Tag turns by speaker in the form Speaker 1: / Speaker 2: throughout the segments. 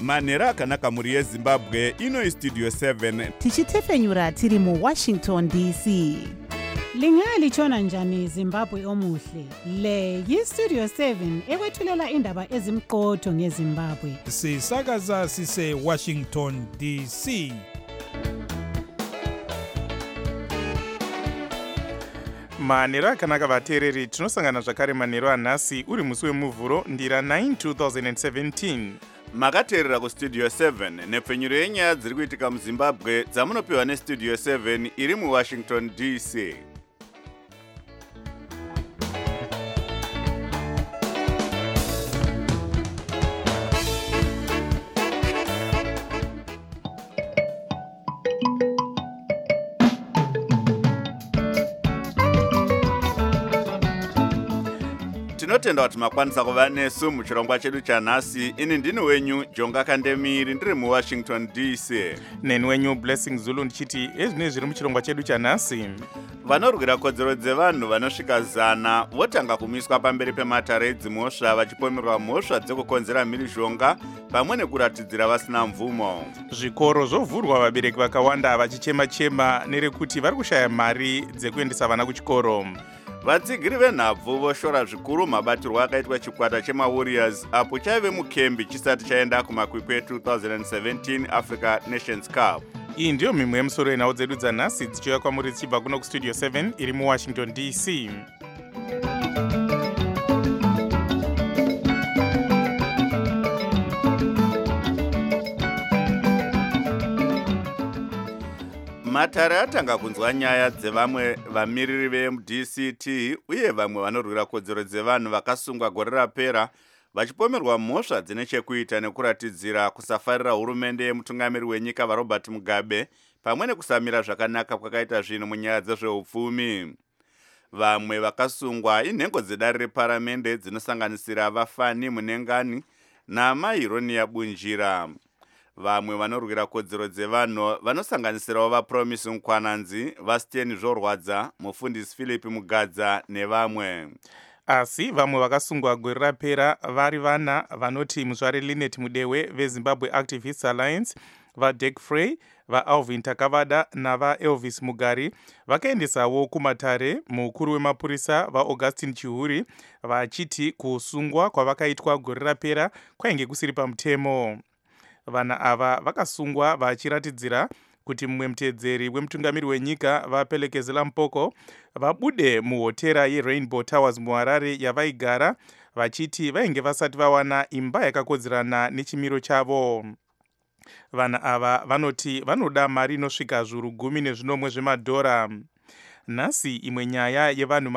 Speaker 1: manhero akanaka mhuri yezimbabwe. Ino istudio 7
Speaker 2: tichitefenyura tiri muWashington DC.
Speaker 3: Lingalitshona njani Zimbabwe omuhle? Le yiStudio 7 ekwethulela indaba ezimqotho ngeZimbabwe.
Speaker 4: Sisakaza sise Washington DC.
Speaker 5: Manhero akanaka vateereri, tinosangana zvakare manhero anhasi uri musi wemuvhuro ndira 9 2017.
Speaker 1: makateerera kustudio 7 nepfenyuro yenyaya dziri kuitika muzimbabwe dzamunopiwa nestudio 7 iri muWashington DC. Tinotenda kuti makwanisa kuva nesu muchirongwa chedu chanhasi. Ini ndini wenyu Jonga Kandemiri ndiri muWashington DC.
Speaker 5: Neni wenyu Blessing Zulu ndichiti ezvine zviri muchirongwa chedu chanhasi.
Speaker 1: Vanorwira kodzero dzevanhu vanosvika 100 votanga kumiswa pamberi pematare edzimhosva vachipomerwa mhosva dzekukonzera mhirizhonga pamwe nekuratidzira vasina mvumo.
Speaker 5: Zvikoro zvovhurwa, vabereki vakawanda vachichema-chema nerekuti vari kushaya mari dzekuendesa vana kuchikoro.
Speaker 1: Vatsigiri venhabvu voshora zvikuru mabatirwo akaitwa chikwata chemaWarriors apo chaive mukembi chisati chaenda kumakwikwi e2017 Africa Nations Cup.
Speaker 5: Iyi ndiyo mimwe yemusoro yenhau dzedu dzanhasi dzichiuya kwamuri dzichibva kuno kustudio 7 iri muWashington DC.
Speaker 1: Matare atanga kunzwa nyaya dzevamwe vamiriri veMDCT uye vamwe vanorwira kodzero dzevanhu vakasungwa gore rapera vachipomerwa mhosva dzine chekuita nekuratidzira kusafarira hurumende yemutungamiri wenyika vaRobert Mugabe pamwe nekusamira zvakanaka kwakaita zvinhu munyaya dzezveupfumi. Vamwe vakasungwa inhengo dzedare reparamende dzinosanganisira vafani Munengani naMai Ronia Bunjira. Vamwe vanorwira kodzero dzevanhu vanosanganisirawo vaPromise Nkwananzi, vaSteni Zvorwadza, mufundisi Philip Mugadza nevamwe.
Speaker 5: Asi vamwe vakasungwa gore rapera vari vana vanoti muzvare Linet Mudewe veZimbabwe Activists Alliance, vaDirk Frey, vaAlvin Takavada navaElvis Mugari vakaendesawo kumatare mukuru wemapurisa vaAugustine Chihuri vachiti kusungwa kwavakaitwa gore rapera kwainge kusiri pamutemo. Vana ava vakasungwa vachiratidzira kuti mumwe muteedzeri wemutungamiri wenyika vaPelekezela Mpoko vabude muhotera yeRainbow Towers muHarare yavaigara vachiti vainge vasati vawana imba yakakodzerana nechimiro chavo. Vana ava vanoti vanoda mari inosvika zviuru 10 zvemadhora. Nhasi imwe nyaya yevanhu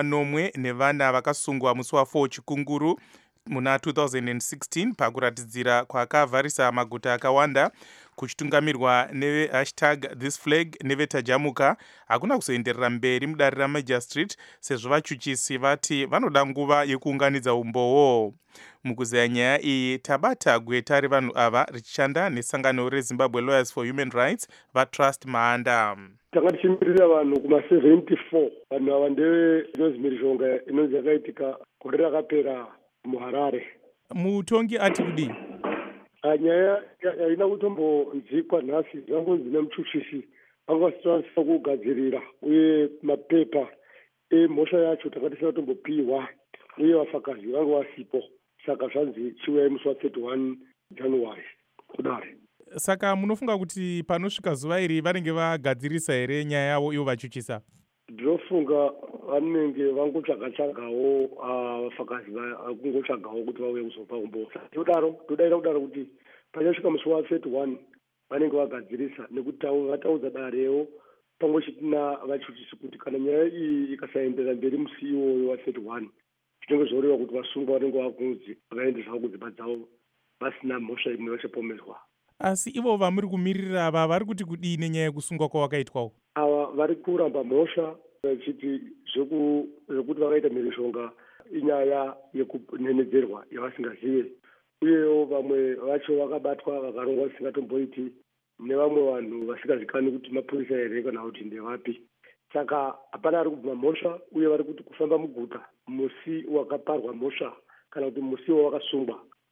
Speaker 5: 40 vakasungwa musi wa4 chikunguru muna 2016 pakuratidzira kwakavharisa maguta akawanda kuchitungamirwa neve#thisflag nevetajamuka hakuna kuzoenderera mberi mudare raMajor Street sezvo vachuchisi vati vanoda nguva yekuunganidza umbowo. Mukuzaya nyaya iyi tabata gweta revanhu ava richishanda nesangano reZimbabwe Lawyers for Human Rights vaTrust Mahanda.
Speaker 6: Tanga tichimirira vanhu kuma74 vanhu ava ndevemhirizhonga inonzi yakaitika gore rakapera muHarare.
Speaker 4: Mutongi ati kudii?
Speaker 6: Nyaya haina kutombonzikwa nhasi, zvangonzi nemuchuchisi vangasitonasa kugadzirira uye mapepa emhosva yacho takatisina kutombopiwa uye vafakazi vange vasipo, saka zvanzi chiuya musi wa31 January kudare.
Speaker 4: Saka munofunga kuti panosvika zuva iri vanenge vagadzirisa here nyaya yavo ivo vachuchisa?
Speaker 6: Ndinofunga vanenge vangotsvaga-tsvagawo vafakazi vakungotsvagawo kuti vauye kuzopa umbozha. Todaira kudaro kuti pachasvika musi wa31 vanenge vagadzirisa nekuti vataudza darewo pamwe chitina vachuchisi kuti kana nyaya iyi ikasaenderera mberi musi iwoyo wa31 zvinenge zvoreva kuti vasungwa vanenge vakunzi vaendesa kudzimba dzavo vasina mhosva imwe vachapomerwa.
Speaker 4: Asi ivo vamuri kumirira ava vari kuti kudii nenyaya yekusungwa kwavakaitwawo?
Speaker 6: Ava vari kuramba mhosva vachiti zvekuti vakaita mhirizhonga inyaya yekunenedzerwa yavasingazive, uyewo vamwe vacho vakabatwa vakarongwa visingatomboiti nevamwe vanhu vasingazikanwi kuti mapurisa here kana kuti ndevapi. Saka hapana ari kubva mhosva uye vari kuti kufamba muguta musi wakaparwa mhosva kana kuti musi wavakasungwa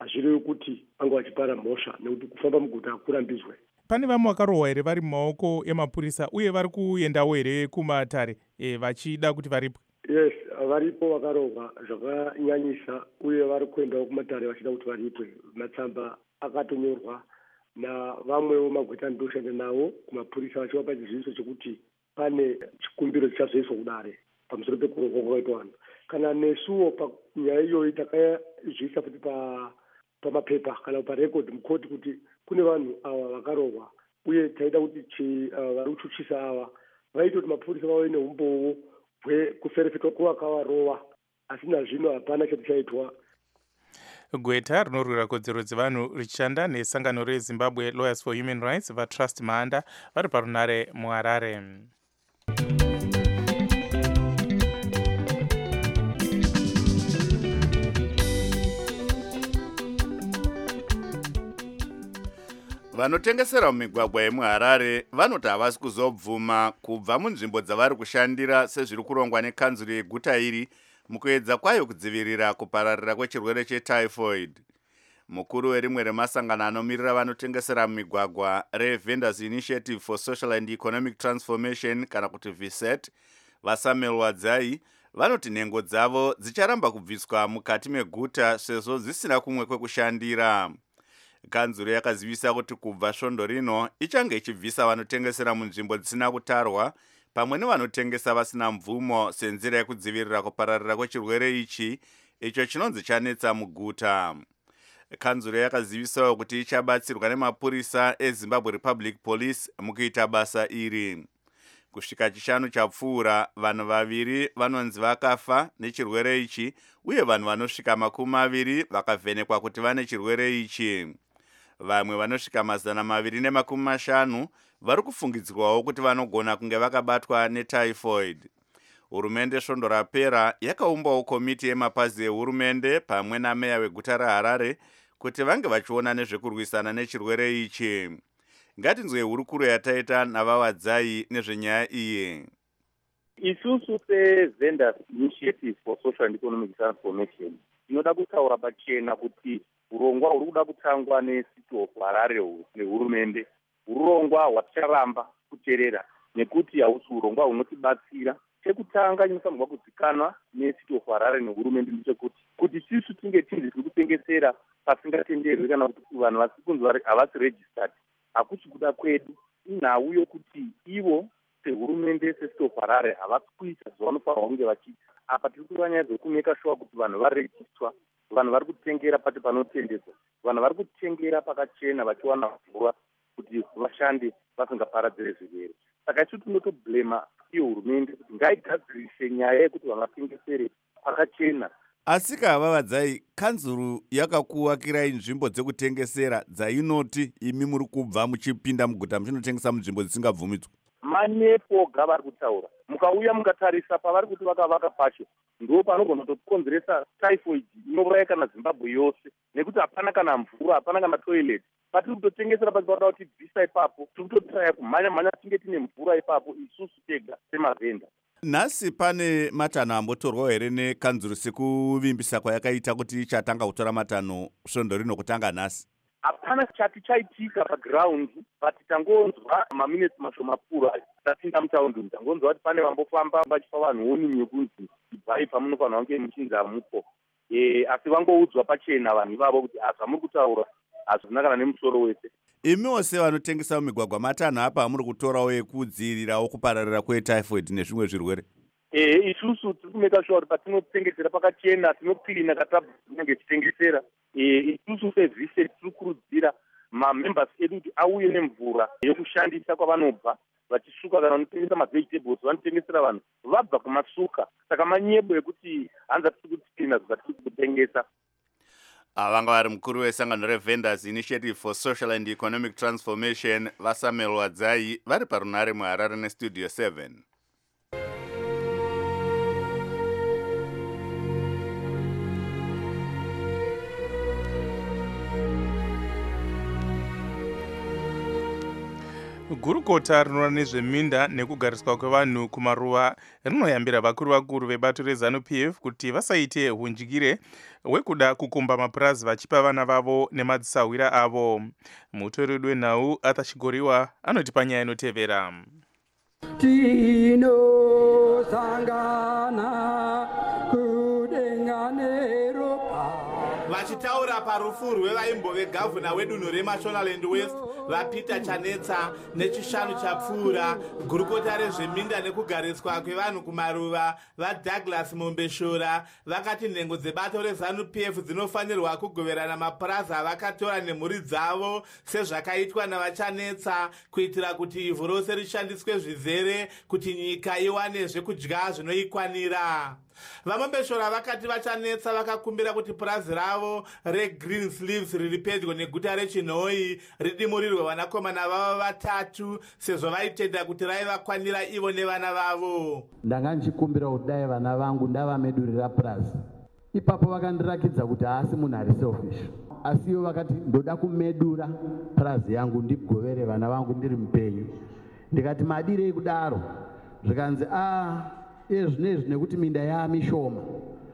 Speaker 6: hazvirevi kuti vange vachipara mhosva nekuti kufamba muguta hakurambidzwe.
Speaker 4: Pane vamwe vakarohwa here vari mumaoko emapurisa uye vari kuendawo here kumatare vachida kuti varipwe?
Speaker 6: Yes, varipo vakarohwa zvakanyanyisa uye vari kuendawo kumatare vachida kuti varipwe. Matsamba akatonyorwa navamwewo magweta andoshanda nawo kumapurisa vachivapa chiziviso chekuti pane chikumbiro chichazoiswa kudare pamusoro pekurohwa kwakaitwa vanhu. Kana nesuwo panyaya iyoyi takazviisa futi pamapepa kana parekodhi mukoti kuti kune vanhu ava vakarohwa uye taida kuti vari kuchuchisa ava vaite kuti mapurisa vave neumbowo hwekuferefetwa kwavakavarova, asi nazvino hapana chati chaitwa.
Speaker 5: Gweta rinorwira kodzero dzevanhu richishanda nesangano reZimbabwe Lawyers for Human Rights vaTrust Mahanda vari parunare muHarare.
Speaker 1: Vanotengesera mumigwagwa yemuHarare vanoti havasi kuzobvuma kubva munzvimbo dzavari kushandira sezviri kurongwa nekanzuro yeguta iri mukuedza kwayo kudzivirira kupararira kwechirwere chetyphoid. Mukuru werimwe remasangano anomirira vanotengesera mumigwagwa reVendors Initiative for Social and Economic Transformation kana kuti VSET, vaSamuel Wadzai, vanoti nhengo dzavo dzicharamba kubviswa mukati meguta sezvo zvisina kumwe kwekushandira. Kanzuro yakazivisa kuti kubva svondo rino ichange ichibvisa vanotengesera munzvimbo dzisina kutarwa pamwe nevanotengesa vasina mvumo senzira yekudzivirira kupararira kwechirwere ichi icho chinonzi chanetsa muguta. Kanzuro yakazivisawo kuti ichabatsirwa nemapurisa eZimbabwe Republic Police mukuita basa iri. Kusvika chishanu chapfuura, vanhu vaviri vanonzi vakafa nechirwere ichi uye vanhu vanosvika 20 vakavhenekwa kuti vane chirwere ichi. Vamwe vanosvika 250 vari kufungidzirwawo kuti vanogona kunge vakabatwa netyphoid. Hurumende svondo rapera yakaumbawo komiti yemapazi ehurumende pamwe nameya weguta reHarare kuti vange vachiona nezvekurwisana nechirwere ichi. Ngatinzwe hurukuro yataita navaWadzai nezvenyaya iyi.
Speaker 7: Isusu seVendors Initiative for Social and Economic Transformation tinoda kutaura pachena kuti urongwa huri kuda kutangwa neCity of Harare nehurumende urongwa hwaticharamba kuteerera nekuti hausi urongwa hunotibatsira. Chekutanga chinofanirwa kuzikanwa neCity of Harare nehurumende ndechekuti tisu tinge tiri kutengesera pasingatenderwi kana kuti vanhu vasikunzi havasi registered hakusi kuda kwedu. Inhau yokuti ivo sehurumende seCity of Harare havasi kuita zvavanofanirwa kunge vachiita. Apa tiri kuva nyaya dzekumeka shuwa kuti vanhu varejistwa, vanhu vari kutengera pati panotendedzwa, vanhu vari kutengera pakachena vachiwana mvura kuti vashande vasingaparadzire zvirwere. Saka isu tinotoblema iyo hurumende kuti ngaigadzirise nyaya yekuti vanhu vatengesere pakachena.
Speaker 1: Asi vaWadzai, kanzuro yakakuwakirai nzvimbo dzekutengesera dzainoti imi muri kubva muchipinda muguta muchinotengesa munzvimbo dzisingabvumidzwa?
Speaker 7: Manepo gavari kutaura. Mukauya mukatarisa pavari kuti vakavaka pacho ndo panogona kutokonzeresa typhoid inouraya kana Zimbabwe yose nekuti hapana kana mvura, hapana kana toilet. Patiri kutotengesera pati panoda kuti bvisa ipapo, tiri kutotraya kumhanya tinge tine mvura ipapo isusu tega semavenda.
Speaker 1: Nhasi pane matanho ambotorwa here nekanzuro sekuvimbisa kwayakaita kuti ichatanga kutora matanho svondo rino kutanga nhasi?
Speaker 7: Hapana chati chaitika paground, but tangonzwa maminutes mashomapfuura tapinda mutaundi, tangonzwa kuti pane vambofamba vachipa vanhu warning yekunzi ibvai pamunofanirwa kunge muchinzi hamupo. Asi vangoudzwa pachena vanhu ivavo kuti zvamuri kutaura hazvina kana nemusoro wese.
Speaker 1: Imiwo sevanotengesa mumigwagwa matanho apa amuri kutorawo ekudzivirirawo kupararira kwetyphoid nezvimwe zvirwere?
Speaker 7: Isusu tiri kumeka shuwa kuti patinotengesera pakachena, tinokirina katabva tinenge tichitengesera. Isusu sevhise tiri kurudzira mamembers edu kuti auye nemvura yokushandisa kwavanobva vachisuka. Kana vanotengesa mavegetables vanotengesera vanhu vabva kumasuka, saka manyebo ekuti hanza tiri kutikirina zvatiri kutengesa.
Speaker 1: Vanga vari mukuru wesangano reVendors Initiative for Social and Economic Transformation vaSamuel Wadzai vari parunare muHarare neStudio 7.
Speaker 5: gurukota rinoona nezveminda nekugariswa kwevanhu kumaruva rinoyambira vakuru vebato reZANU-PF kuti vasaite hunjikire hwekuda kukumba mapurazi vachipa vana vavo nemadzisawira avo. Mutori wedu wenhau Arthur Chigoriwa anoti panyaya inotevera.
Speaker 8: Tinosangana kudenganero
Speaker 9: vachitaura parufu rwevaimbove gavhuna wedunhu reMashonaland West vaPeter Chanetsa nechishanu chapfuura, gurukota rezveminda nekugariswa kwevanhu kumaruva vaDouglas Mombeshora vakati nhengo dzebato reZANU-PF dzinofanirwa kugoverana mapurazi avakatora nemhuri dzavo sezvakaitwa navaChanetsa kuitira kuti ivhu rose rishandiswe zvizere kuti nyika iwane zvekudya zvinoikwanira. VaMombeshora vakati vaChanetsa vakakumbira kuti purazi ravo reGreen Sleeves riri pedyo neguta reChinhoi ridimurirwe vanakomana vavo vatatu sezvo vaitenda kuti raivakwanira ivo nevana vavo.
Speaker 8: Ndanga ndichikumbira kuti dai vana vangu ndavamedurira purazi. Ipapo vakandirakidza kuti haasi munhu ari selfish, asiwo vakati ndoda kumedura purazi yangu ndigovere vana vangu ndiri mupenyu. Ndikati madirei kudaro? Zvikanzi zvinezvi nekuti minda yaamishoma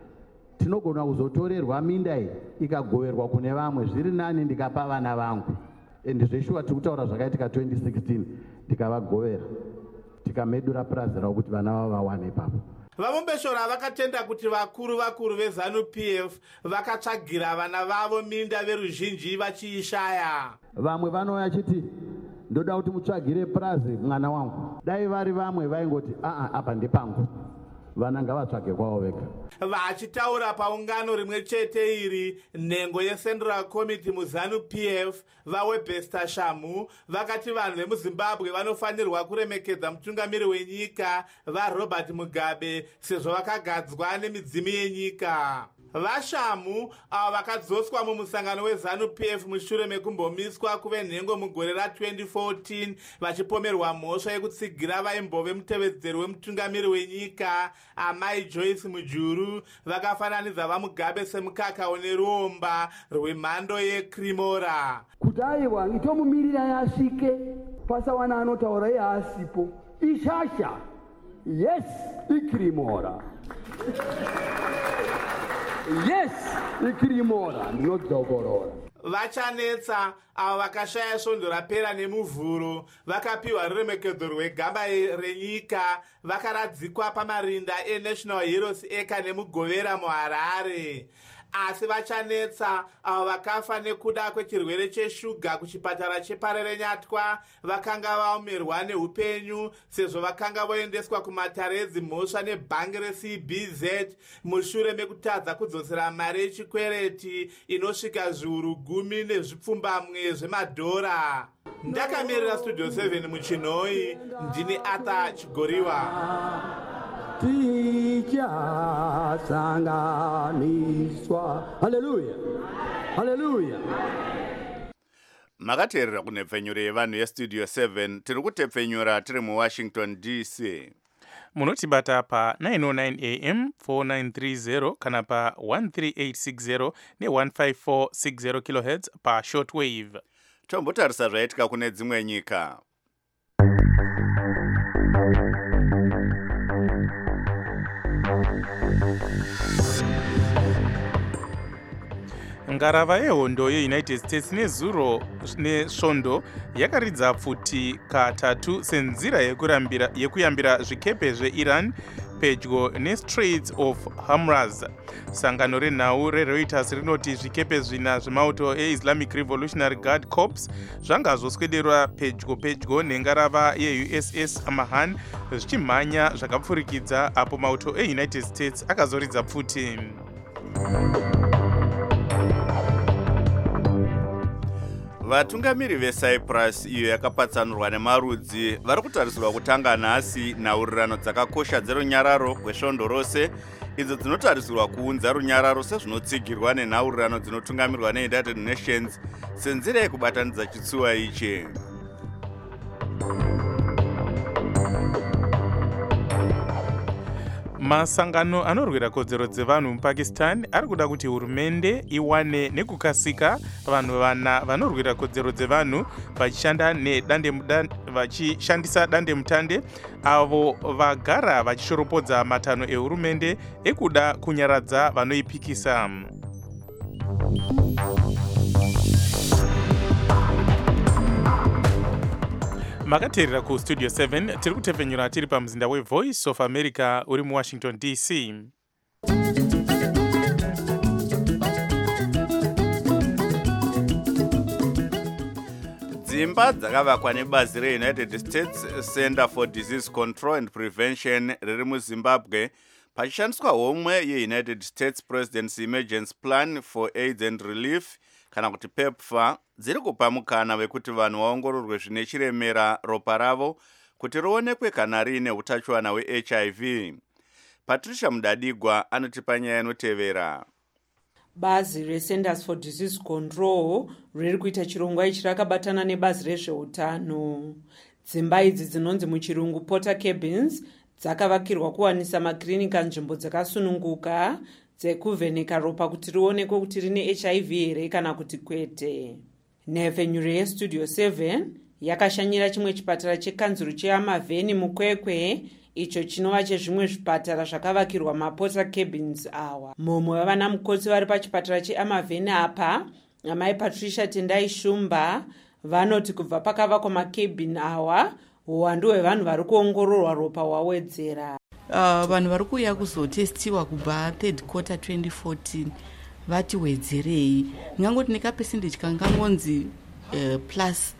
Speaker 8: tinogona kuzotorerwa minda iyi ikagoverwa kune vamwe, zviri nani ndikapa vana vangu. Ende zveshuwa tiri kutaura zvakaitika 2016 tikavagovera tikamedura purazi ravo kuti vana vavo vawane ipapo.
Speaker 9: VaMombeshora vakatenda kuti vakuru veZANU-PF vakatsvagira vana vavo minda veruzhinji vachiishaya.
Speaker 8: Vamwe vanouya chiti ndoda kuti mutsvagire purazi mwana wangu. Dai vari vamwe vaingoti apa ndepangu, vana ngavatsvage kwavo vega.
Speaker 9: Vachitaura paungano rimwe chete iri, nhengo yeCentral Committee muZANU-PF vaWebster Shamu vakati vanhu vemuZimbabwe vanofanirwa kuremekedza mutungamiri wenyika vaRobert Mugabe sezvo vakagadzwa nemidzimu yenyika. VaShamu avo vakadzoswa mumusangano weZANU-PF mushure mekumbomiswa kuve nhengo mugore ra2014 vachipomerwa mhosva yekutsigira vaimbove mutevedzeri wemutungamiri wenyika Amai Joyce Mujuru vakafananidza vaMugabe semukaka une ruomba rwemhando yeCremora.
Speaker 10: Kuti aiwa itomumirira yasvike pasawana anotaura yaasipo ishasha. Yes, iCremora. Yes, iCremora ndinodzokorora.
Speaker 9: VaChanetsa avo vakashaya svondo rapera nemuvhuro vakapiwa ruremekedzo rwegamba renyika vakaradzikwa pamarinda eNational Heroes Acre nemugovera muHarare. Asi vaChanetsa avo vakafa nekuda kwechirwere cheshuga kuchipatara cheParerenyatwa vakanga vaomerwa neupenyu sezvo vakanga voendeswa kumatare edzimhosva nebhangi reCBZ mushure mekutadza kudzosera mari yechikwereti inosvika zviuru 10 nezvipfumbamwe zvemadhora. Ndakamirira Studio 7 muChinhoi, ndini Arthur Chigoriwa.
Speaker 10: Tichasanganiswa. Haleluya, haleluya.
Speaker 1: Makateerera kunhepfenyuro yevanhu yeStudio 7 tiri kutepfenyura tiri muWashington DC.
Speaker 5: Munotibata pa 909 AM 4930 kana pa 13860 ne15460 kHz pa shortwave.
Speaker 1: Tombotarisa zvaitika kune dzimwe nyika.
Speaker 5: Ngarava yehondo yeUnited States nezuro nesvondo yakaridza pfuti katatu senzira yekuyambira zvikepe zveIran pedyo neStraits of Hormuz. Sangano renhau reReuters rinoti zvikepe zvina zvemauto eIslamic Revolutionary Guard Corps zvanga zvoswederwa pedyo nengarava yeUSS Mahan zvichimhanya zvakapfurikidza apo mauto eUnited States akazoridza pfuti.
Speaker 1: Vatungamiri veCyprus iyo yakapatsanurwa nemarudzi vari kutarisirwa kutanga nhasi nhaurirano dzakakosha dzerunyararo rwesvondo rose idzo dzinotarisirwa kuunza runyararo sezvinotsigirwa nenhaurirano dzinotungamirwa neUnited Nations senzira yekubatanidza chitsuwa ichi.
Speaker 5: Masangano anorwira kodzero dzevanhu mupakistan ari kuda kuti hurumende iwane nekukasika vanhu vana vanorwira kodzero dzevanhu vachishandisa dandemutande avo vagara vachishoropodza matanho ehurumende ekuda kunyaradza vanoipikisa. Makateerera ku Studio 7 tiri kutepfenyura tiri pamuzinda weVoice of America uri muWashington DC.
Speaker 1: Dzimba dzakavakwa nebazi reUnited States Center for Disease Control and Prevention riri muZimbabwe pachishandiswa homwe yeUnited States President's Emergency Plan for AIDS and Relief kana kuti PEPFAR dziri kupa mukana wekuti vanhu vaongororwe zvine chiremera ropa ravo kuti rionekwe kana riine utachiwana hweHIV. Patricia Mudadigwa anotipa nyaya inotevera.
Speaker 11: Bazi reCenters for Disease Control riri kuita chirongwa ichi rakabatana nebazi rezveutano. Dzimba idzi dzinonzi muchirungu porter cabins dzakavakirwa kuwanisa makirinika nzvimbo dzakasununguka dzekuvheneka ropa kuti rionekwe kuti rine HIV here kana kuti kwete. Nhefenyuro yeStudio 7 yakashanyira chimwe chipatara chekanzuru cheAmavheni mukwekwe icho chinova chezvimwe zvipatara zvakavakirwa maporter cabins awa. Mumwe wavana mukoti vari pachipatara cheAmavheni apa, amai Patricia Tendai Shumba, vanoti kubva pakavakwa makabin awa uwandu hwevanhu vari kuongororwa ropa hwawedzera.
Speaker 12: Vanhu vari kuuya kuzotestiwa kubva third quarter 2014 vati wedzerei. Ngangoti nekapercentage kangangonzi plus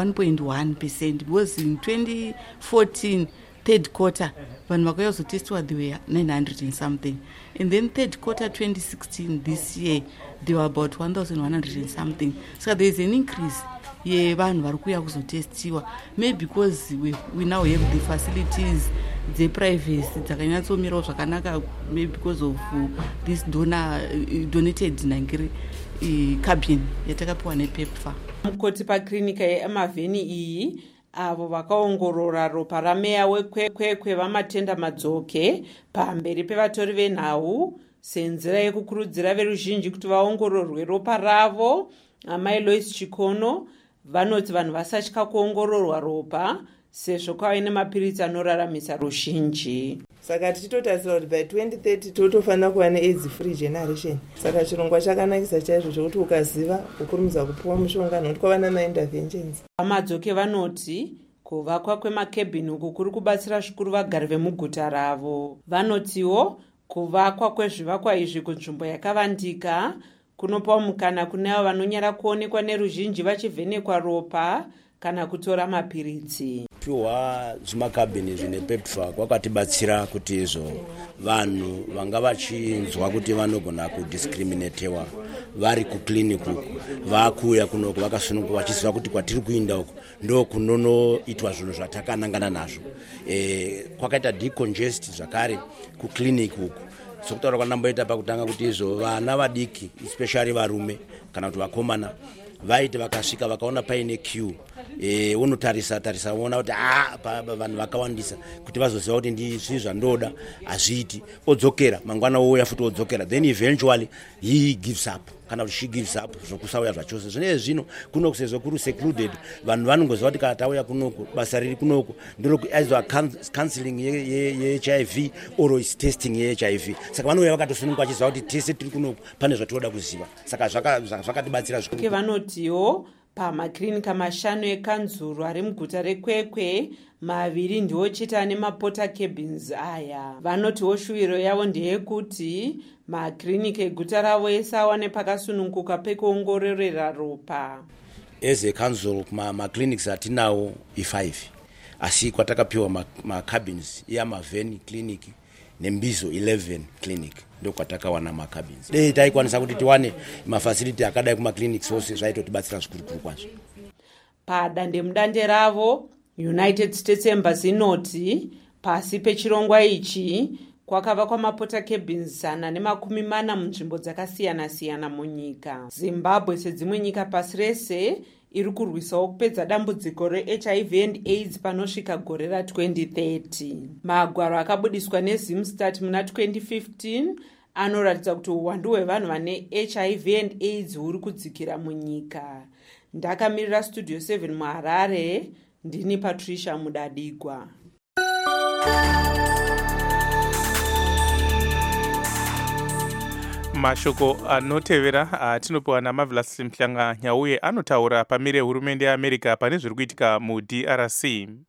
Speaker 12: 1.1% because in 2014 third quarter vanhu vakauya kuzotestiwa they were 900 and something, and then third quarter 2016 this year they were about 1100 and something. So there is an increase yevanhu vari kuuya kuzotestiwa, maybe because we now have the facilities dzeprivacy dzakanyatsomirawo zvakanaka, maybe because of this donated nangiri cabin yatakapiwa nePEPFAR.
Speaker 11: Mukoti paklinika yeAmavheni iyi avo vakaongorora ropa rameya wekwekwe vamatenda madzoke pamberi pevatori venhau senzira yekukurudzira veruzhinji kuti vaongororwe ropa ravo. Amai Lois Chikono vanoti vanhu vasatya kuongororwa ropa sezvo kwave nemapiritsi anoraramisa ruzhinji.
Speaker 13: Saka tichitotarisira kuti by 2030 totofanira kuva neAIDS free generation. Saka chirongwa chakanakisa chaizvo chokuti ukaziva ukurumidza kupiwa mushonga nokuti kwava namainterventions. Vamadzoke
Speaker 11: vanoti kuvakwa kwemakabhini uku kuri kubatsira zvikuru vagari vemuguta ravo. Vanotiwo kuvakwa kwezvivakwa izvi kunzvimbo yakavandika kunopa mukana kune avo vanonyara kuonekwa neruzhinji vachivhenekwa ropa kana kutora mapiritsi.
Speaker 14: Piwa zvimakabhini zvine PEPFAR kwakatibatsira kuti izvo vanhu vanga vachinzwa kuti vanogona kudiscriminatewa vari kukliniki uku vakuuya kunoku vakasununguka vachiziva kuti kwatiri kuinda uku ndo kunonoitwa zvinhu zvatakanangana nazvo. Kwakaita decongest zvakare kukliniki uku, sokutaura kwanamboita pakutanga kuti izvo vana vadiki especially varume kana kuti vakomana vaiti vakasvika vakaona paine queue unotarisa unoona kuti vanhu vakawandisa kuti vazoziva kuti ndizvi zvandoda hazviiti, odzokera mangwana ouya futi odzokera, then eventually he gives up kana kuti she gives up zvokusauya zvachose. Zvine zvino kunoku sezvo kuri secluded vanhu vanongoziva kuti kana tauya kunoku basa riri kunoku ndorokuaizwa counseling yeHIV or is testing yeHIV. Saka vanouya vakatosununguka vachiziva kuti tese tiri kunoku pane zvatinoda kuziva. Saka zvakatibatsira zvikuru.
Speaker 11: Vanotiwo pamaklinika mashanu ekanzuru ari muguta rekwekwe maviri ndiwo chete ane maporter cabins aya. Vanotiwo shuwiro yavo ndeyekuti maklinika eguta ravo ese awane pakasununguka pekuongororera ropa.
Speaker 14: As a council maclinics atinawo i5 asi kwatakapiwa macabins eAmavheni clinic neMbizo 11 clinic ndokwatakawana macabins. Dei taikwanisa kuti tiwane mafacility akadai kumaclinics ose zvaitotibatsira zvikuru kwazvo.
Speaker 11: Padandemudande ravo United States Embassy inoti pasi pechirongwa ichi kwakavakwa maporter cabins 140 munzvimbo dzakasiyana siyana munyika. Zimbabwe sedzimwe nyika pasi rese iri kurwisawo kupedza dambudziko rehiv and aids panosvika gore ra2030. magwaro akabudiswa nezimstat muna 2015 anoratidza kuti uwandu hwevanhu vane hiv and aids huri kudzikira munyika. ndakamirira studio 7 muharare, ndini patricia mudadigwa.
Speaker 5: mashoko anotevera atinopiwa naMarvelous Mhlanga Nyauye anotaura pamire hurumende yeAmerica pane zviri kuitika muDRC.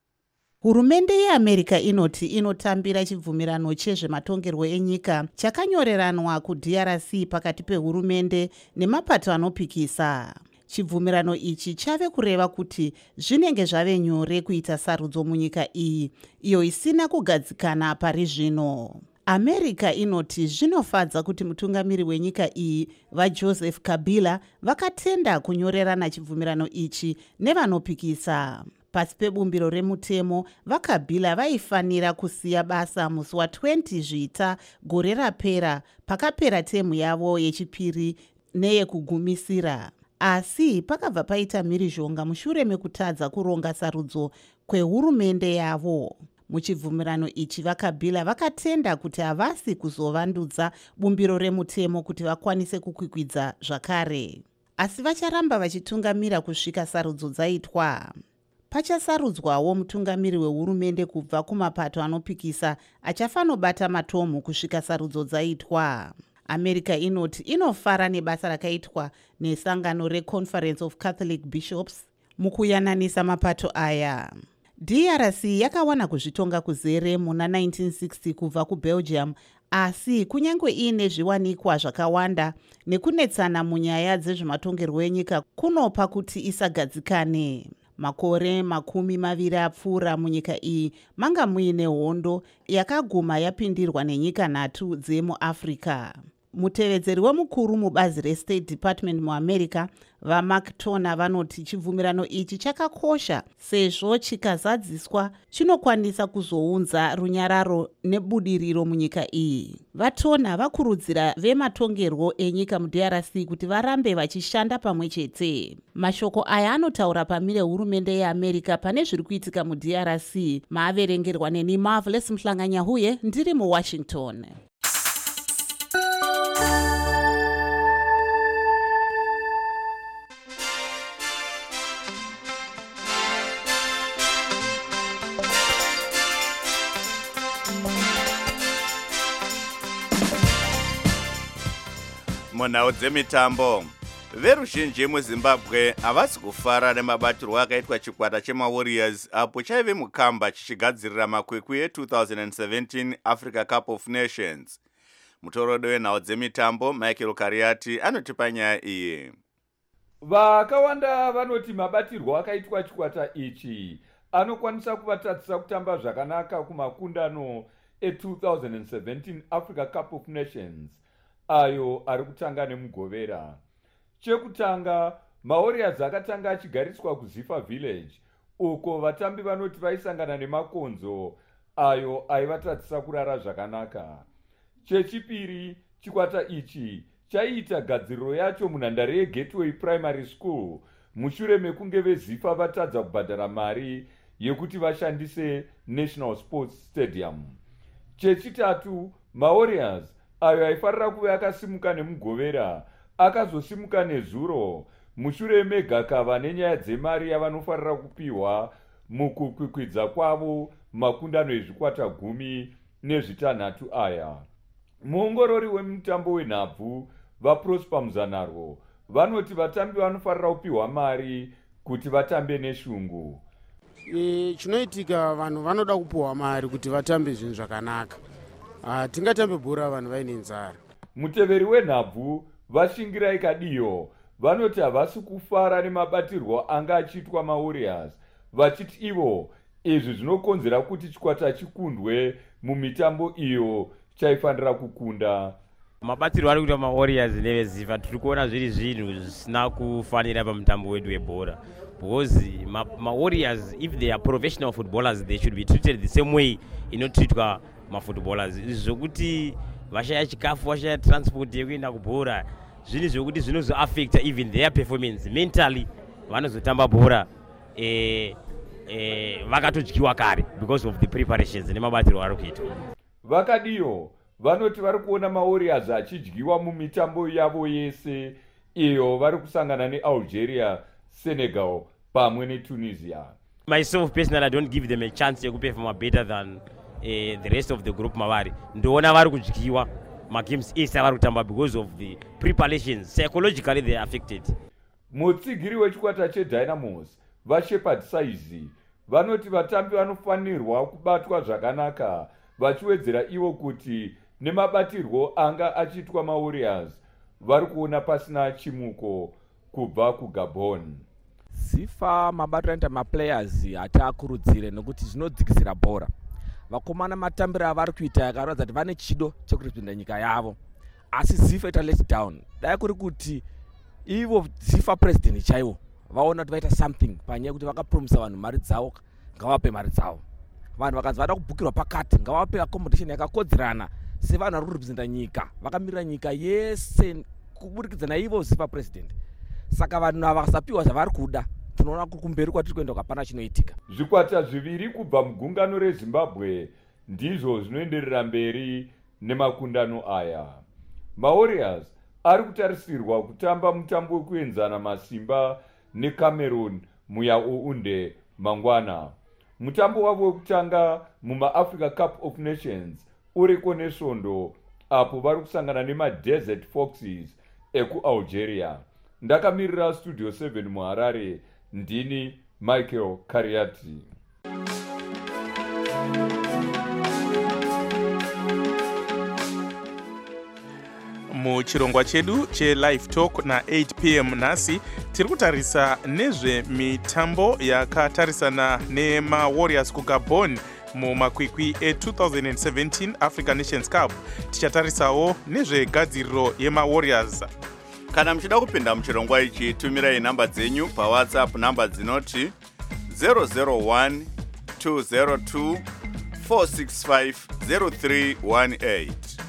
Speaker 2: Hurumende yeAmerica inoti inotambira chibvumirano chezvematongerwo enyika chakanyoreranwa kuDRC pakati pehurumende nemapato anopikisa. Chibvumirano ichi chave kureva kuti zvinenge zvave nyore kuita sarudzo munyika iyi, iyo isina kugadzikana pari zvino. America inoti zvinofadza kuti mutungamiri wenyika iyi vaJoseph Kabila vakatenda kunyorerana chibvumirano ichi nevanopikisa. Pasi pebumbiro remutemo, vaKabila vaifanira kusiya basa musi wa20 Zvita gore rapera, pakapera temu yavo yechipiri neyekugumisira. Asi pakabva paita mhirizhonga mushure mekutadza kuronga sarudzo kwehurumende yavo. Muchibvumirano ichi vaKabila vakatenda kuti havasi kuzovandudza bumbiro remutemo kuti vakwanise kukwikwidza zvakare, asi vacharamba vachitungamira kusvika sarudzo dzaitwa. Pachasarudzwawo mutungamiri wehurumende kubva kumapato anopikisa achafanobata matomu kusvika sarudzo dzaitwa. America inoti inofara nebasa rakaitwa nesangano reConference of Catholic Bishops mukuyananisa mapato aya. DRC yakawana kuzvitonga kuzere muna 1960 kubva kuBelgium, asi kunyange iine zviwanikwa zvakawanda nekunetsana munyaya dzezvematongerwo enyika kunopa kuti isagadzikane. Makore 20 apfuura munyika iyi manga muine hondo yakaguma yapindirwa nenyika 3 dzemuAfrica. Mutevedzeri wemukuru mubazi reState Department muAmerica vaMark Toner vanoti chibvumirano ichi chakakosha sezvo chikazadziswa chinokwanisa kuzounza runyararo nebudiriro munyika iyi. VaToner vakurudzira vematongerwo enyika muDRC kuti varambe vachishanda pamwe chete. Mashoko aya anotaura pamire hurumende yeAmerica pane zviri kuitika muDRC. Maaverengerwa neni Marvelous Mhlanga Nyauye, ndiri muWashington.
Speaker 1: munhau dzemitambo, veruzhinji muZimbabwe havasi kufara nemabatirwo akaitwa chikwata chemaWarriors apo chaive mukamba chichigadzirira makwikwi e2017 Africa Cup of Nations. Mutorodo wenhau dzemitambo Michael Kariati anotipa nyaya iyi.
Speaker 15: Vakawanda vanoti mabatirwo akaitwa chikwata ichi anokwanisa kuvatadzisa kutamba zvakanaka kumakundano e2017 Africa Cup of Nations ayo ari kutanga nemugovera. Chekutanga, maWarriors akatanga achigariswa kuZifa Village uko vatambi vanoti vaisangana nemakonzo ayo aivatadzisa kurara zvakanaka. Chechipiri, chikwata ichi chaiita gadziriro yacho munhandare yeGateway Primary School mushure mekunge veZifa vatadza kubhadhara mari yekuti vashandise National Sports Stadium. Chechitatu, maWarriors ayo aifarira kuve akasimuka nemugovera akazosimuka nezuro mushure megakava nenyaya dzemari yavanofarira kupiwa mukukwikwidza kwavo makundano ezvikwata 16 aya. Muongorori wemutambo wenhabvu vaProsper Muzanarwo vanoti vatambi vanofarira kupiwa mari kuti vatambe neshungu.
Speaker 16: Chinoitika vanhu vanoda kupiwa mari kuti vatambe zvinhu zvakanaka. Tingatambe bhora vanhu vaine nzara.
Speaker 15: Muteveri wenhabvu vaShingirai Kadiyo vanoti havasi kufara nemabatirwo anga achiitwa maWarriors, vachiti ivo izvi zvinokonzera kuti chikwata chikundwe mumitambo iyo chaifanira kukunda.
Speaker 17: Mabatirwo ari kuitwa maWarriors neveZifa tiri kuona zviri zvinhu zvisina kufanira pamutambo wedu webhora, because maWarriors, if they are professional footballers, they should be treated the same way inotreatwa mafootballers. Zvokuti vashaya chikafu, vashaya transport yekuenda kubhora, zvinhu zvokuti zvinozoaffecta even their performance mentally vanozotamba bhora vakatodyiwa kare because of the preparations nemabatiro vari kuitwa.
Speaker 15: Vakadiyo vanoti vari kuona mawarriors achidyiwa mumitambo yavo yese iyo vari kusangana nealgeria, Senegal pamwe neTunisia.
Speaker 17: Myself personally, I don't give them a chance yekuperforma better than the rest of the group mavari. Ndoona vari kudyiwa magames ese avari kutamba because of the preparations. Psychologically they are affected.
Speaker 15: Mutsigiri wechikwata cheDynamos vaShepard Saizi vanoti vatambi vanofanirwa kubatwa zvakanaka vachiwedzera ivo kuti nemabatirwo anga achiitwa mawarriors vari kuona pasina chimuko kubva kuGabon.
Speaker 18: Zifa mabatiro anoita maplayers hataakurudzire nokuti zvinodzikisira bhora. Vakomana matambiro avari kuita yakaratidza kuti vane chido chekurepresenta nyika yavo, asi Zifa ita let down. Dai kuri kuti ivo Zifa president chaivo vaona kuti vaita something panyaya yekuti vakapromisa vanhu mari dzavo, ngavape mari dzavo. Vanhu vakazi vada kubhukirwa pakati ngavape accommodation yakakodzerana sevanhu vari kurepresenta nyika, vakamirira nyika yese kuburikidza naivo Zifa president. Saka vanhu ava vasapiwa zvavari kuda, tunoona kumberi kwatiri kuenda kwapana chinoitika.
Speaker 15: Zvikwata zviviri kubva mugungano reZimbabwe ndizvo zvinoenderera mberi nemakundano aya. Mawarriors ari kutarisirwa kutamba mutambo wekuenzana masimba neCameroon muyaounde mangwana. Mutambo wavo wekutanga mumaAfrica Cup of Nations uriko nesvondo apo vari kusangana nemaDesert Foxes ekuAlgeria. Ndakamirira Studio 7 muHarare, ndini Michael Kariati.
Speaker 5: Muchirongwa chedu che-Live Talk na8 p.m. nhasi tiri kutarisa nezvemitambo yakatarisana nemaWarriors kuGabon mumakwikwi e2017 African Nations Cup. Tichatarisawo nezvegadziriro yemaWarriors.
Speaker 1: Kana muchida kupinda muchirongwa ichi, tumirai namba dzenyu paWhatsApp, namba dzinoti 001 202 465 0318.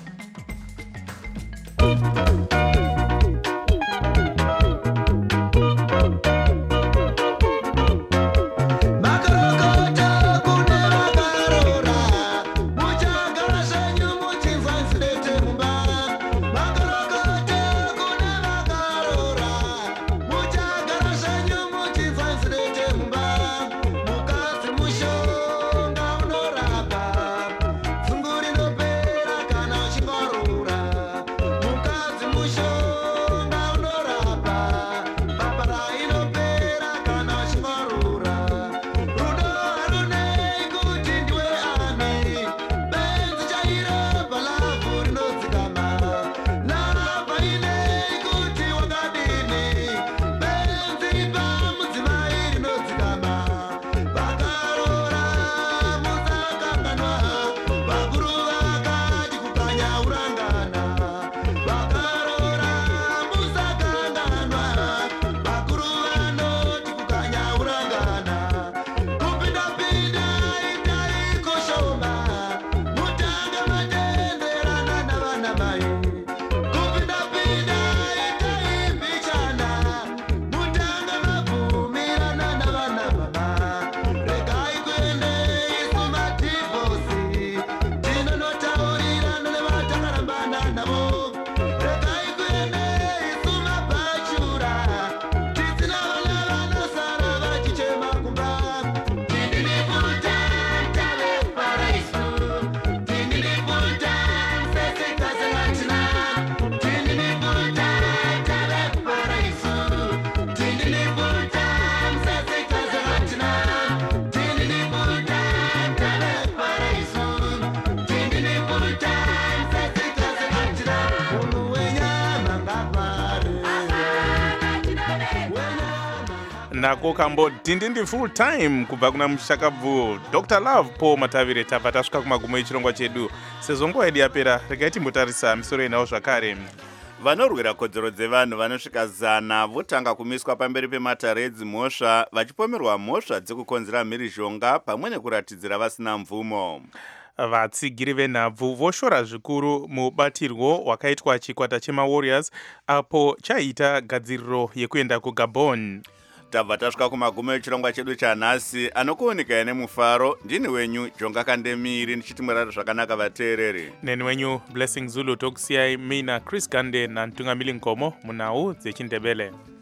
Speaker 5: nako kambo dindindi full time kubva kuna mushakabvu Dr. Love Paul Matavire. Tabva tasvika kumagumo echirongwa chedu. Sezvo nguva yedu yapera, regai timbotarisa misoro inawo zvakare.
Speaker 1: Vanorwira kodzero dzevanhu vanosvika 100 votanga kumiswa pamberi pematare edzimhosva vachipomerwa mhosva dzekukonzera mhirizhonga pamwe nekuratidzira vasina mvumo.
Speaker 5: Vatsigiri venhabvu voshora zvikuru mubatirwo wakaitwa chikwata chemaWarriors apo chaita gadziriro yekuenda kuGabon.
Speaker 1: tabva tasvika kumagumo echirongwa chedu chanhasi. Anokuoneka nemufaro ndini wenyu Jonga Kandemiri ndichiti murare zvakanaka vateereri.
Speaker 5: Neni wenyu Blessing Zulu tokusiyai mina Chris Gande nantungamili Nkomo munhau dzechiNdebele.